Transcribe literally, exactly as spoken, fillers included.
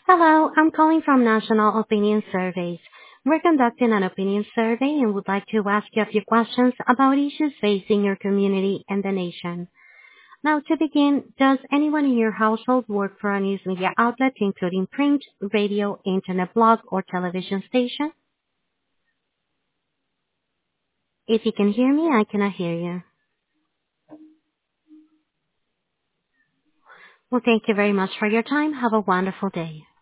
Hello, I'm calling from National Opinion Surveys. We're conducting an opinion survey and would like to ask you a few questions about issues facing your community and the nation. Now, to begin, does anyone in your household work for a news media outlet, including print, radio, internet blog, or television station? If you can hear me, I cannot hear you. Well, thank you very much for your time. Have a wonderful day.